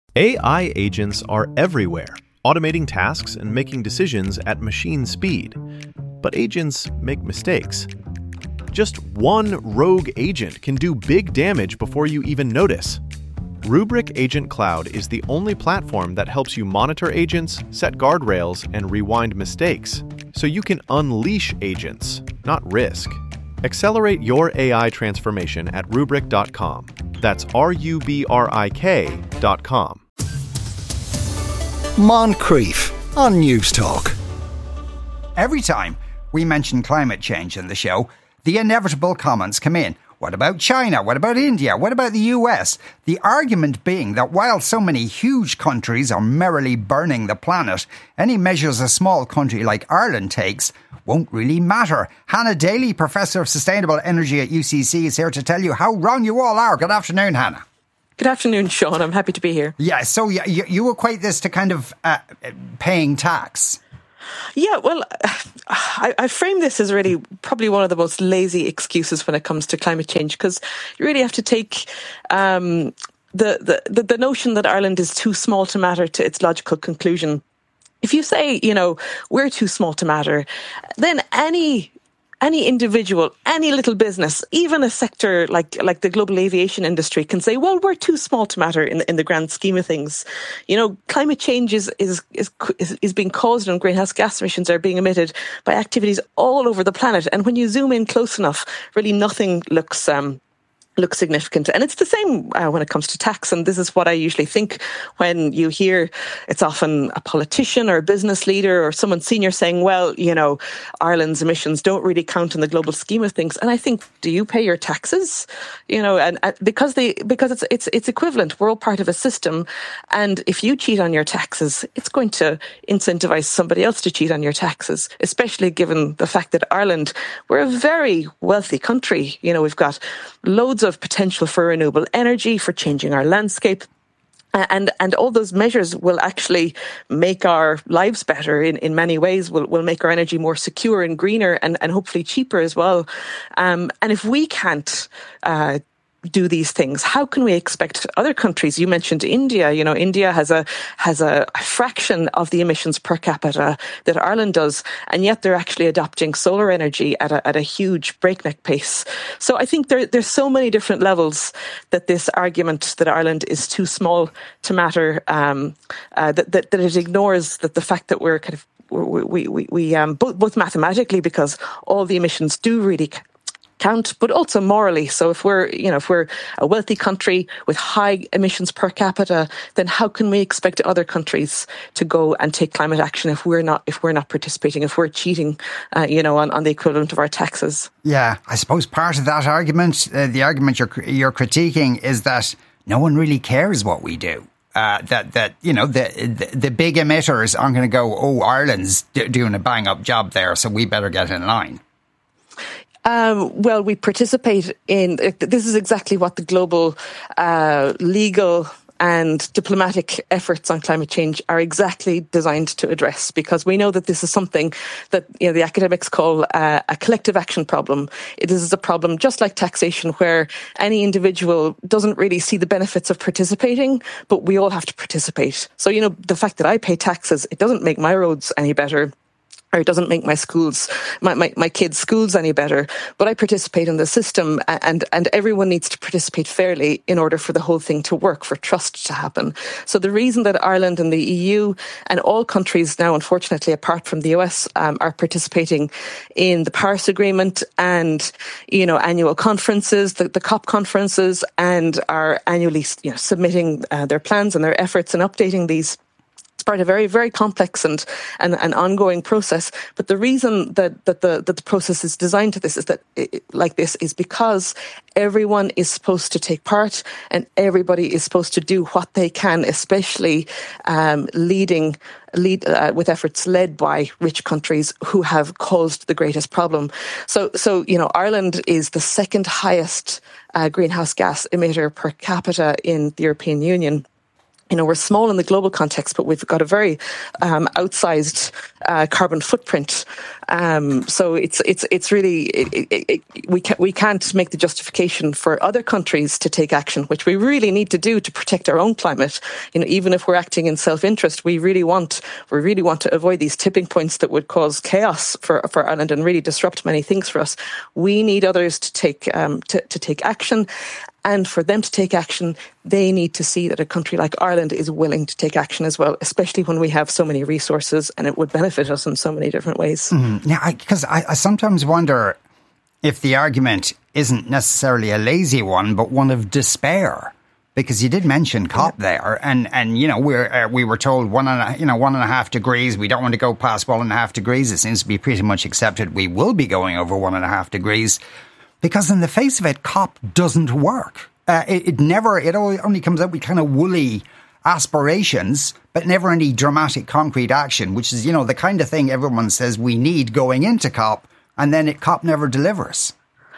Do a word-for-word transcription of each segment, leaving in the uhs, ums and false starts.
A I agents are everywhere, automating tasks and making decisions at machine speed. But agents make mistakes. Just one rogue agent can do big damage before you even notice. Rubrik Agent Cloud is the only platform that helps you monitor agents, set guardrails, and rewind mistakes, so you can unleash agents, not risk. Accelerate your A I transformation at rubrik dot com. That's R U B R I K dot com. Moncrief on News Talk. Every time we mention climate change in the show, the inevitable comments come in. What about China? What about India? What about the U S? The argument being that while so many huge countries are merrily burning the planet, any measures a small country like Ireland takes won't really matter. Hannah Daly, Professor of Sustainable Energy at U C C, is here to tell you how wrong you all are. Good afternoon, Hannah. Good afternoon, Sean. I'm happy to be here. Yeah, so you, you equate this to kind of uh, paying tax. Yeah, well, I, I frame this as really probably one of the most lazy excuses when it comes to climate change, because you really have to take um, the, the, the notion that Ireland is too small to matter to its logical conclusion. If you say, you know, we're too small to matter, then any any individual, any little business, even a sector like like the global aviation industry can say, well, we're too small to matter in the, in the grand scheme of things. You know, climate change is, is, is, is being caused and greenhouse gas emissions are being emitted by activities all over the planet. And when you zoom in close enough, really nothing looks um, look significant. And it's the same uh, when it comes to tax. And this is what I usually think when you hear it's often a politician or a business leader or someone senior saying, well, you know, Ireland's emissions don't really count in the global scheme of things. And I think, do you pay your taxes? You know, and uh, because they because it's it's it's equivalent. We're all part of a system. And if you cheat on your taxes, it's going to incentivize somebody else to cheat on your taxes, especially given the fact that Ireland, we're a very wealthy country. You know, we've got loads of potential for renewable energy, for changing our landscape. And and all those measures will actually make our lives better in, in many ways, will will make our energy more secure and greener and, and hopefully cheaper as well. Um, and if we can't uh, do these things, how can we expect other countries? You mentioned India. You know, India has a has a fraction of the emissions per capita that Ireland does, and yet they're actually adopting solar energy at a at a huge breakneck pace. So I think there there's so many different levels that this argument that Ireland is too small to matter, um, uh, that, that that it ignores that the fact that we're kind of we we we um both, both mathematically, because all the emissions do really count, but also morally. So if we're, you know, if we're a wealthy country with high emissions per capita, then how can we expect other countries to go and take climate action if we're not, if we're not participating, if we're cheating, uh, you know, on, on the equivalent of our taxes? Yeah, I suppose part of that argument, uh, the argument you're you're critiquing, is that no one really cares what we do. Uh, that that you know the, the the big emitters aren't going to go, oh, Ireland's d- doing a bang up job there, so we better get in line. Um, well, we participate in, this is exactly what the global uh, legal and diplomatic efforts on climate change are exactly designed to address, because we know that this is something that, you know, the academics call uh, a collective action problem. It is a problem just like taxation, where any individual doesn't really see the benefits of participating, but we all have to participate. So, you know, the fact that I pay taxes, it doesn't make my roads any better, or it doesn't make my schools, my, my, my kids' schools any better, but I participate in the system, and, and everyone needs to participate fairly in order for the whole thing to work, for trust to happen. So the reason that Ireland and the E U and all countries now, unfortunately, apart from the U S, um, are participating in the Paris Agreement and, you know, annual conferences, the, the COP conferences, and are annually, you know, submitting uh, their plans and their efforts and updating these. It's part of a very, very complex and, and an ongoing process. But the reason that, that the that the process is designed to this is that it, like this is because everyone is supposed to take part and everybody is supposed to do what they can, especially um, leading lead uh, with efforts led by rich countries who have caused the greatest problem. So, so you know, Ireland is the second highest uh, greenhouse gas emitter per capita in the European Union. You know, we're small in the global context, but we've got a very um, outsized uh, carbon footprint. Um, so it's it's it's really it, it, it, we can we can't make the justification for other countries to take action, which we really need to do to protect our own climate. You know, even if we're acting in self-interest, we really want we really want to avoid these tipping points that would cause chaos for for Ireland and really disrupt many things for us. We need others to take um, to, to take action. And for them to take action, they need to see that a country like Ireland is willing to take action as well, especially when we have so many resources and it would benefit us in so many different ways. Mm, yeah, because I, I, I sometimes wonder if the argument isn't necessarily a lazy one, but one of despair. Because you did mention COP yeah. there, and, and you know we're uh, we were told one and a, you know one and a half degrees. We don't want to go past one and a half degrees. It seems to be pretty much accepted we will be going over one and a half degrees. Because in the face of it, COP doesn't work. Uh, it, it never, it only comes out with kind of woolly aspirations, but never any dramatic concrete action, which is, you know, the kind of thing everyone says we need going into COP, and then it, COP never delivers.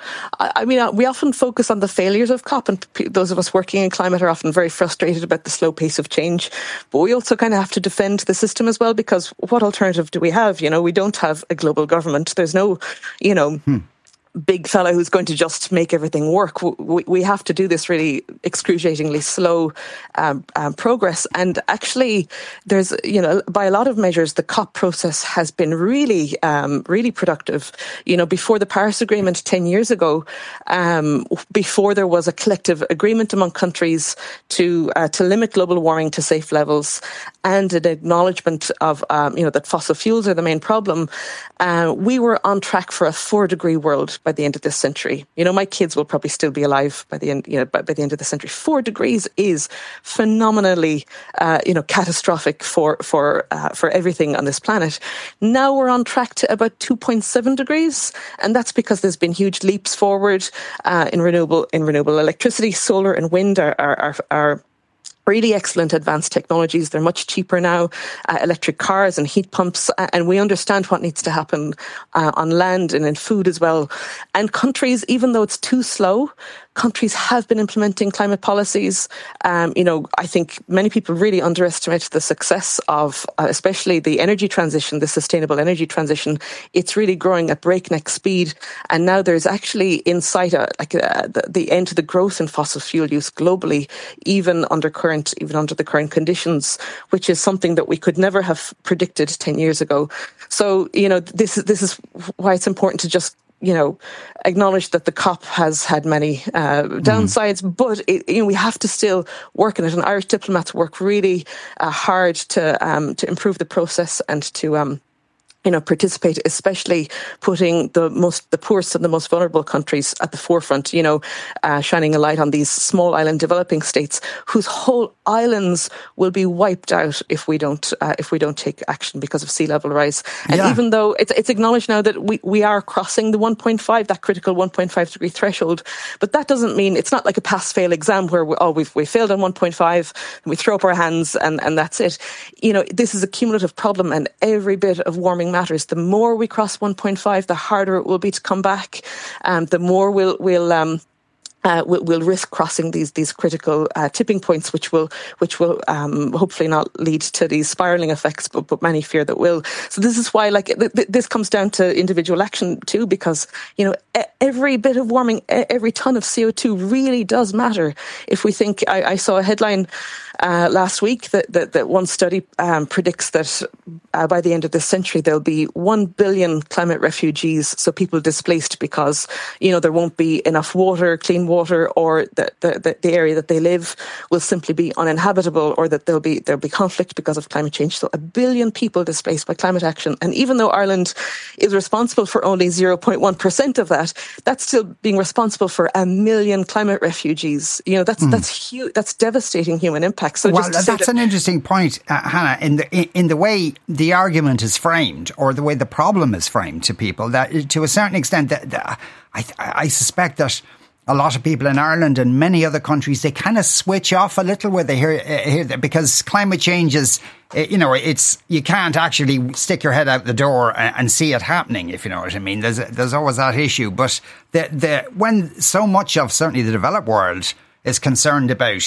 I mean, we often focus on the failures of COP, and those of us working in climate are often very frustrated about the slow pace of change. But we also kind of have to defend the system as well, because what alternative do we have? You know, we don't have a global government. There's no, you know... Hmm. big fella who's going to just make everything work. We, we have to do this really excruciatingly slow um, um, progress. And actually, there's, you know, by a lot of measures, the COP process has been really, um, really productive. You know, before the Paris Agreement ten years ago, um, before there was a collective agreement among countries to uh, to limit global warming to safe levels, and an acknowledgement of, um, you know, that fossil fuels are the main problem, uh, we were on track for a four-degree world by the end of this century. You know, my kids will probably still be alive by the end, you know, by, by the end of the century. Four degrees is phenomenally, uh, you know, catastrophic for for uh, for everything on this planet. Now we're on track to about two point seven degrees, and that's because there's been huge leaps forward uh, in renewable in renewable electricity. Solar and wind are are are, are really excellent advanced technologies. They're much cheaper now, uh, electric cars and heat pumps, uh, and we understand what needs to happen uh, on land and in food as well. And countries, even though it's too slow, countries have been implementing climate policies. Um, you know, I think many people really underestimate the success of, uh, especially the energy transition, the sustainable energy transition. It's really growing at breakneck speed. And now there's actually in sight, uh, like uh, the, the end to the growth in fossil fuel use globally, even under current, even under the current conditions, which is something that we could never have predicted ten years ago. So, you know, this is, this is why it's important to just, you know, acknowledge that the COP has had many uh, downsides, mm. but it, you know, we have to still work on it. And Irish diplomats work really uh, hard to um, to improve the process and to um, you know, participate, especially putting the most, the poorest and the most vulnerable countries at the forefront, you know, uh, shining a light on these small island developing states whose whole islands will be wiped out if we don't, uh, if we don't take action because of sea level rise. And yeah. even though it's, it's acknowledged now that we, we are crossing the one point five, that critical one point five degree threshold, but that doesn't mean it's not like a pass-fail exam where we, oh, we've, we failed on one point five and we throw up our hands and, and that's it. You know, this is a cumulative problem, and every bit of warming matters. The more we cross one point five, the harder it will be to come back. Um, the more we'll we'll um, uh, we'll, we'll risk crossing these these critical uh, tipping points, which will which will um, hopefully not lead to these spiraling effects, but, but many fear that will. So this is why, like, th- th- this comes down to individual action too, because you know every bit of warming, every ton of C O two really does matter. If we think, I, I saw a headline Uh, last week that, that, that one study um, predicts that uh, by the end of this century there'll be one billion climate refugees, so people displaced because, you know, there won't be enough water, clean water, or that the, the, the area that they live will simply be uninhabitable, or that there'll be there'll be conflict because of climate change. So a billion people displaced by climate action. And even though Ireland is responsible for only zero point one percent of that, that's still being responsible for a million climate refugees. You know, that's mm. that's huge. That's devastating human impact. So well, that's that- an interesting point, uh, Hannah, in the in, in the way the argument is framed, or the way the problem is framed to people. That, to a certain extent, that, that I, I suspect that a lot of people in Ireland and many other countries, they kind of switch off a little when they hear, uh, hear that, because climate change is, uh, you know, it's you can't actually stick your head out the door and, and see it happening, if you know what I mean. There's there's always that issue, but the the when so much of certainly the developed world is concerned about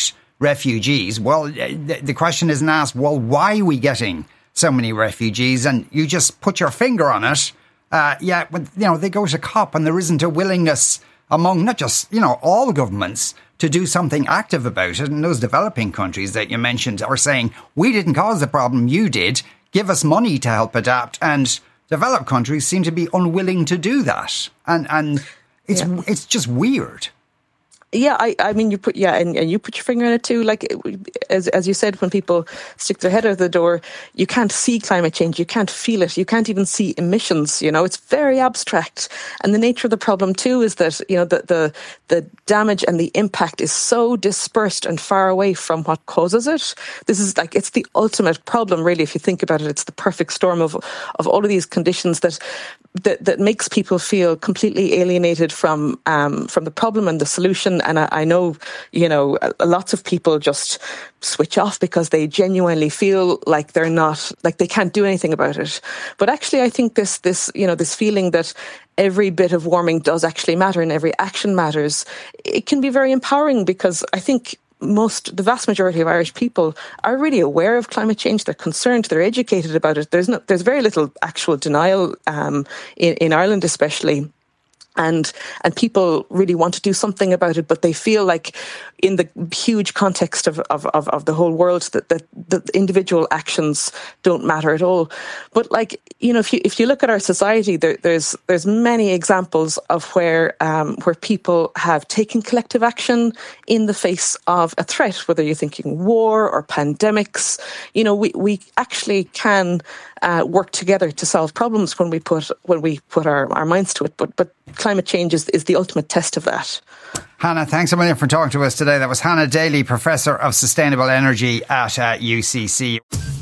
refugees. Well, the, the question isn't asked, well, why are we getting so many refugees? And you just put your finger on it. Uh, yeah, but, you know, they go to COP and there isn't a willingness among not just, you know, all governments to do something active about it. And those developing countries that you mentioned are saying, we didn't cause the problem, you did. Give us money to help adapt. And developed countries seem to be unwilling to do that. And and it's yeah. it's just weird. Yeah, I, I mean, you put yeah, and, and you put your finger on it too. Like as as you said, when people stick their head out the door, you can't see climate change, you can't feel it, you can't even see emissions. You know, it's very abstract. And the nature of the problem too is that you know the the the damage and the impact is so dispersed and far away from what causes it. This is like it's the ultimate problem, really. If you think about it, it's the perfect storm of of all of these conditions that that that makes people feel completely alienated from um, from the problem and the solution. And I, I know, you know, lots of people just switch off because they genuinely feel like they're not, like they can't do anything about it. But actually, I think this, this, you know, this feeling that every bit of warming does actually matter and every action matters, it can be very empowering because I think most, the vast majority of Irish people are really aware of climate change. They're concerned. They're educated about it. There's no, there's very little actual denial um, in, in Ireland, especially. And and people really want to do something about it, but they feel like in the huge context of, of, of, of the whole world that, that the individual actions don't matter at all. But like, you know, if you if you look at our society, there, there's there's many examples of where um, where people have taken collective action in the face of a threat, whether you're thinking war or pandemics. You know, we, we actually can uh, work together to solve problems when we put when we put our, our minds to it. But but climate change is, is the ultimate test of that. Hannah, thanks a million for talking to us today. That was Hannah Daly, Professor of Sustainable Energy at uh, U C C.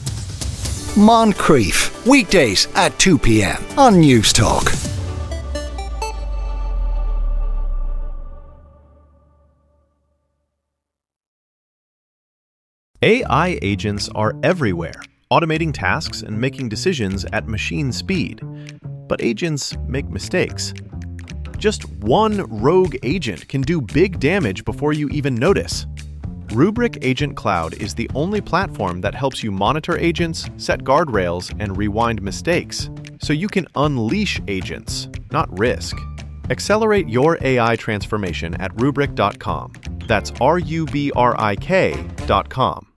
Moncrief, weekdays at two p.m. on News Talk. A I agents are everywhere, automating tasks and making decisions at machine speed. But agents make mistakes. Just one rogue agent can do big damage before you even notice. Rubrik Agent Cloud is the only platform that helps you monitor agents, set guardrails, and rewind mistakes, so you can unleash agents, not risk. Accelerate your A I transformation at rubrik dot com. That's R U B R I K dot com.